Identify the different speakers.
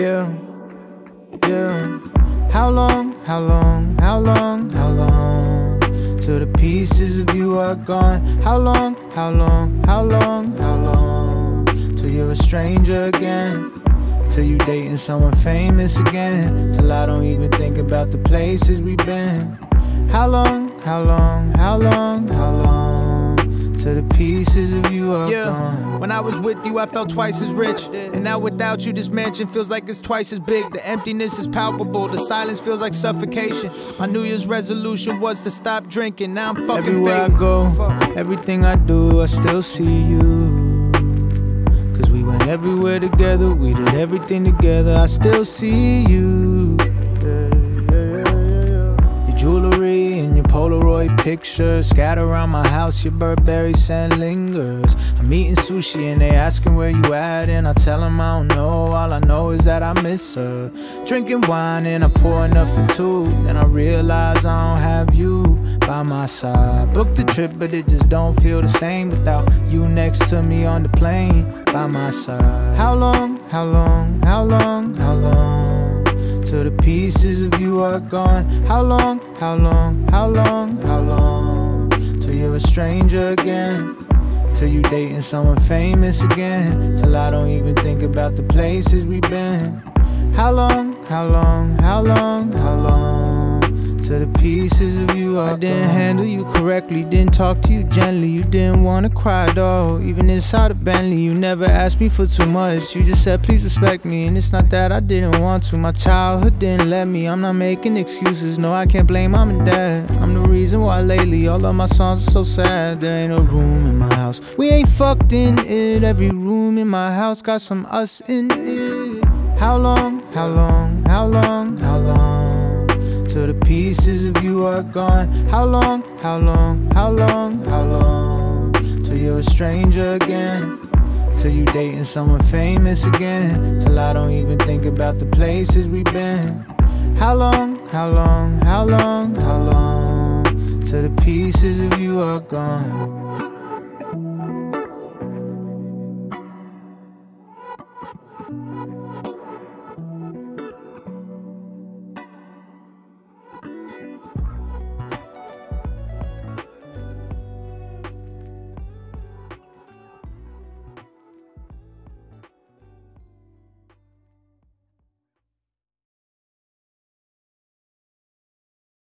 Speaker 1: Yeah, yeah. How long, how long, how long, how long till the pieces of you are gone? How long, how long, how long, how long till you're a stranger again? Till you dating someone famous again? Till I don't even think about the places we've been? How long, how long, how long, how long till the pieces of you are gone?
Speaker 2: When I was with you, I felt twice as rich. And now without you, this mansion feels like it's twice as big. The emptiness is palpable, the silence feels like suffocation. My New Year's resolution was to stop drinking. Now I'm fucking
Speaker 1: everywhere
Speaker 2: fading.
Speaker 1: I go, everything I do, I still see you. Cause we went everywhere together, we did everything together, I still see you. Your jewelry and your Polaroid pictures scattered around my house, your Burberry scent lingers. I'm eating sushi and they asking where you at, and I tell them I don't know, all I know is that I miss her. Drinking wine and I pour enough for two, then I realize I don't have you by my side. Booked the trip but it just don't feel the same without you next to me on the plane by my side. How long, how long, how long, how long till the pieces of you are gone? How long, how long, how long, how long till you're a stranger again? Till you dating someone famous again? Till I don't even think about the places we've been? How long, how long, how long, how long till the pieces of you are gone? I didn't handle you correctly, didn't talk to you gently. You didn't wanna cry, dog. Even inside a Bentley, you never asked me for too much. You just said please respect me, and it's not that I didn't want to. My childhood didn't let me, I'm not making excuses. No, I can't blame mom and dad. I'm the reason why lately all of my songs are so sad. There ain't no room in my house, we ain't fucked in it. Every room in my house got some us in it. How long, how long, how long, how long till the pieces of you are gone? How long, how long, how long, how long till you're a stranger again? Till you dating someone famous again? Till I don't even think about the places we've been? How long, how long, how long, how long till the pieces of you are gone?